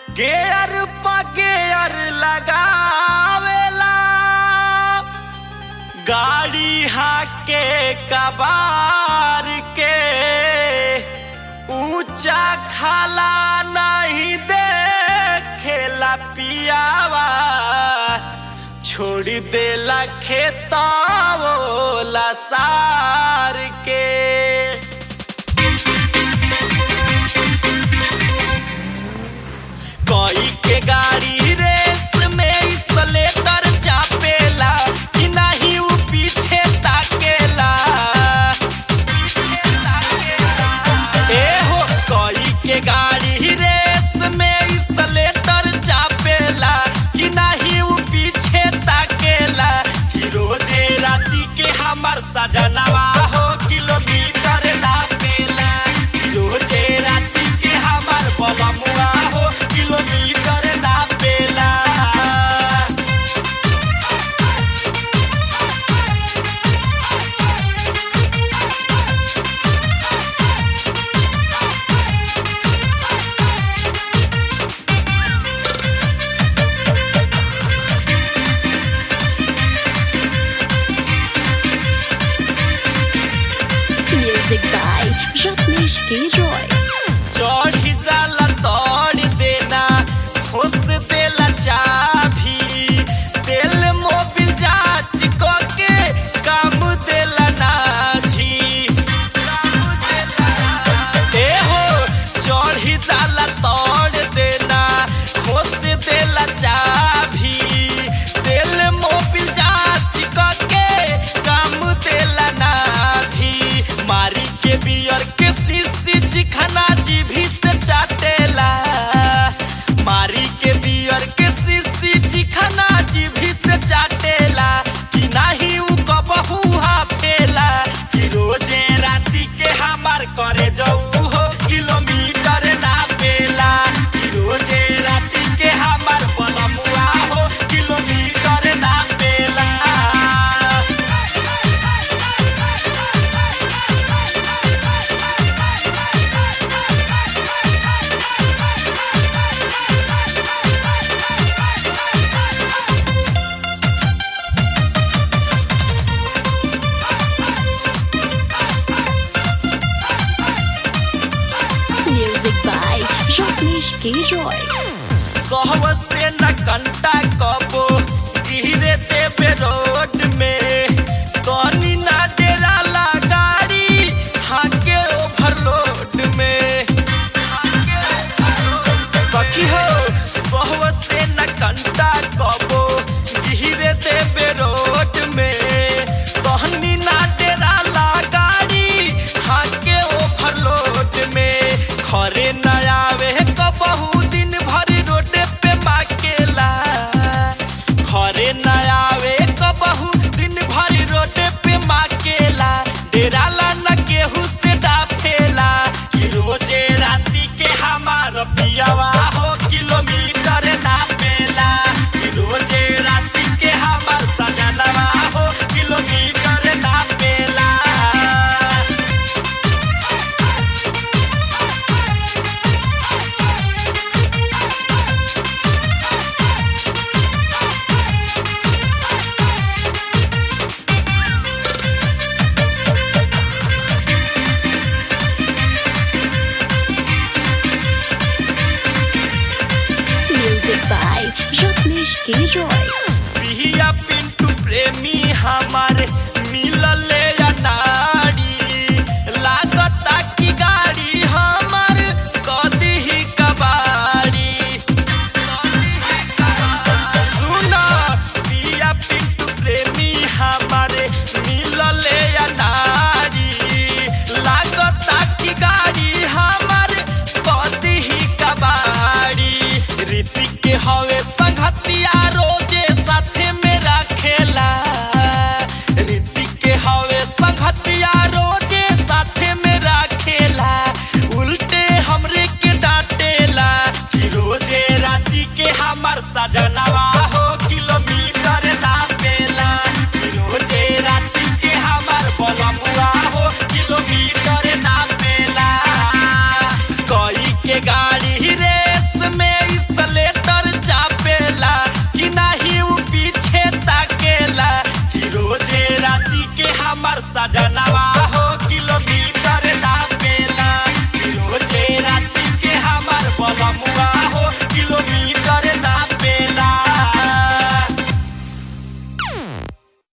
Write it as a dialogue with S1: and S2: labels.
S1: Gear पा gear लगावेला गाड़ी हाके कबार के ऊंचा खाला नहीं देखेला पियावा छोड़ देला खेतावोला सार के। कोई के गाड़ी रेस में स्लेटर चापेला कि नहीं उ पीछे ताकेला। ए हो कोई के गाड़ी रेस में स्लेटर चापेला कि नहीं उ पीछे ताकेला। कि रोजे राती के हमार सजनवा हो किलोमीटर नापेला। रोजे राती के हमार बलमुआ हो किलोमीटर नापेला।
S2: Music by Ratnesh K. Roy.
S1: चढ़ी जाला तोड़ देना खोस देला चाभी तेल मोबिल जांच को के काम देला नाधी। ए हो चढ़ी जाला तोड़ देना खोस देला चाभी तेल मोबिल जांच को के काम देला नाधी। मारी के बियर के सीसी चिखना जीभी से चाटेला। मारी के बियर के सीसी चिखना जीभी से चाटेला कि नहीं उ कबहू हाफेला। कि रोजे राती के हमार करे जाऊ हो किलोमीटर नापेला। कि रोजे राती के हमार बलमुआ हो किलोमीटर नापेला।
S2: Music by Ratnesh K. Roy.
S1: सहव से न कंटा कबो गिरे देवे रोड में तनी ना डेरा ला गाड़ी हाके ओवरलोड में। सखी हो सहव से न कंटा कबो गिरे देवे रोड में तनी ना डेरा ला गाड़ी हाके ओवरलोड में। खरे न आवे कबहू दिन भर रोडे पे माकेला। खरे न आवे कबहू दिन भर रोडे पे माकेला। डेराला न केहू से डाफेला। कि रोजे राती के हमार पियावा हो किलोमीटर नापेला। कि रोजे राती के हमार सजनवा हो किलोमीटर नापेला।
S2: Music by Ratnesh K. Roy.
S1: पिया पिंटू प्रेमी हमारे मिलले या नारी लागता की गाड़ी हमार कदी ही कबाड़ी। सुना पिया पिंटू प्रेमी हमारे मिलले या नारी लागता की गाड़ी हमार कदी ही कबाड़ी। रीति के हवे संगतिया रोजे साथे में रख हमर सजनवा